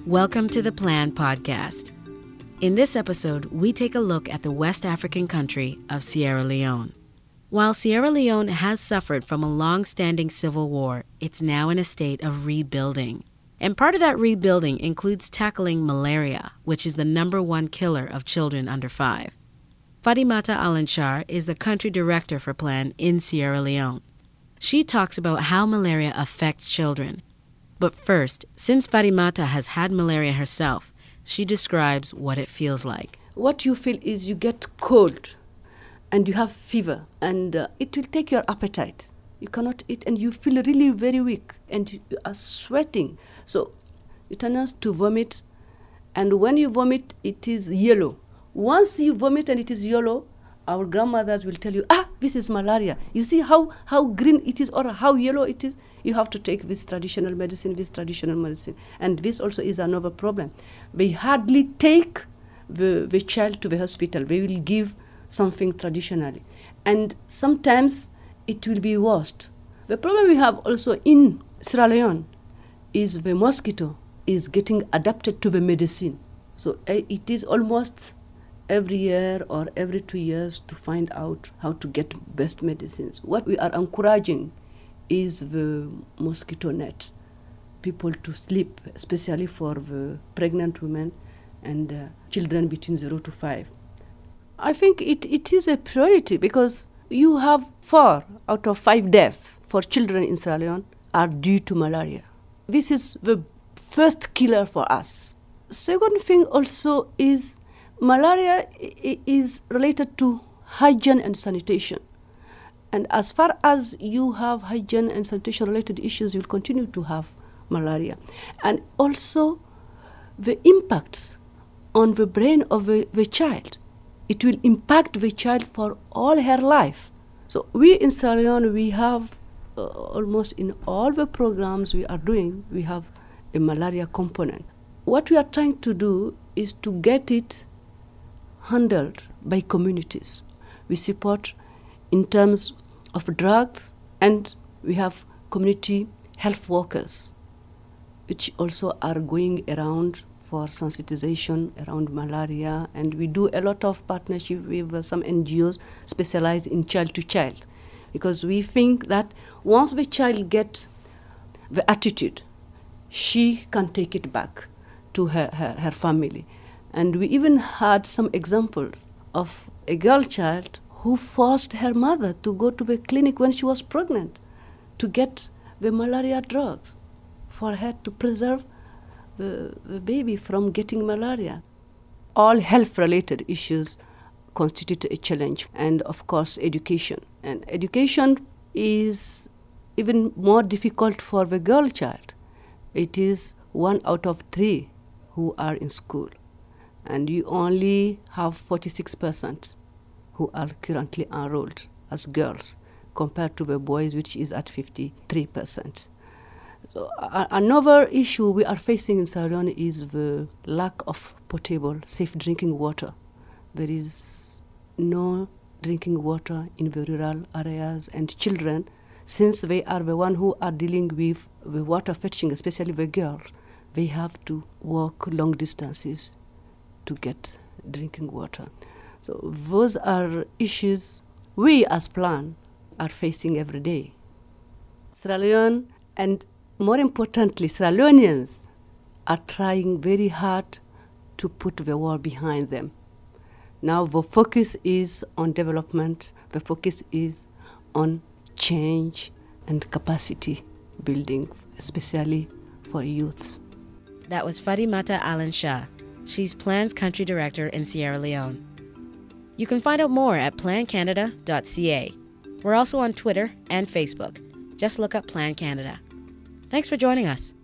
Welcome to the Plan Podcast. In this episode, we take a look at the West African country of Sierra Leone. While Sierra Leone has suffered from a long-standing civil war, it's now in a state of rebuilding. And part of that rebuilding includes tackling malaria, which is the #1 killer of children under 5. Fatimata Alanchar is the country director for Plan in Sierra Leone. She talks about how malaria affects children. But first, since Fatimata has had malaria herself, she describes what it feels like. What you feel is you get cold and you have fever and it will take your appetite. You cannot eat and you feel really very weak and you are sweating. So you turn out to vomit, and when you vomit, it is yellow. Once you vomit and it is yellow, our grandmothers will tell you, this is malaria. You see how green it is or how yellow it is? You have to take this traditional medicine. And this also is another problem. They hardly take the child to the hospital. They will give something traditionally. And sometimes it will be worse. The problem we have also in Sierra Leone is the mosquito is getting adapted to the medicine. So it is almost every year or every 2 years to find out how to get best medicines. What we are encouraging is the mosquito net, people to sleep, especially for the pregnant women and children between 0 to 5. I think it is a priority because you have 4 out of 5 deaths for children in Sierra Leone are due to malaria. This is the first killer for us. Second thing also is malaria is related to hygiene and sanitation. And as far as you have hygiene and sanitation related issues, you'll continue to have malaria. And also the impacts on the brain of the child. It will impact the child for all her life. So we in Sierra Leone, we have almost in all the programs we are doing, we have a malaria component. What we are trying to do is to get it handled by communities. We support in terms of drugs, and we have community health workers, which also are going around for sensitization around malaria, and we do a lot of partnership with some NGOs specialized in child-to-child, because we think that once the child gets the attitude, she can take it back to her family. And we even had some examples of a girl child who forced her mother to go to the clinic when she was pregnant to get the malaria drugs for her to preserve the baby from getting malaria. All health-related issues constitute a challenge, and of course education. And education is even more difficult for the girl child. It is 1 out of 3 who are in school. And you only have 46% who are currently enrolled as girls compared to the boys, which is at 53%. So another issue we are facing in Sierra Leone is the lack of potable, safe drinking water. There is no drinking water in the rural areas, and children, since they are the ones who are dealing with the water fetching, especially the girls, they have to walk long distances to get drinking water. So those are issues we as Plan are facing every day. Sierra Leone, and more importantly, Sierra Leoneans are trying very hard to put the war behind them. Now the focus is on development, the focus is on change and capacity building, especially for youths. That was Fatimata Alanchar. She's Plan's country director in Sierra Leone. You can find out more at plancanada.ca. We're also on Twitter and Facebook. Just look up Plan Canada. Thanks for joining us.